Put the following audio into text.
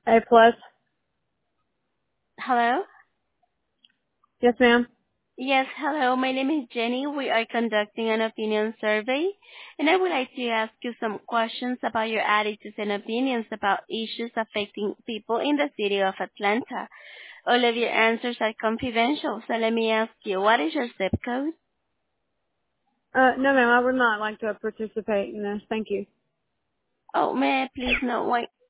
A plus. Hello? Yes, ma'am. Yes, hello. My name is Jenny. We are conducting an opinion survey, and I would like to ask you some questions about your attitudes and opinions about issues affecting people in the city of Atlanta. All of your answers are confidential, so let me ask you, what is your zip code? No, ma'am. I would not like to participate in this. Thank you. Oh, may I please know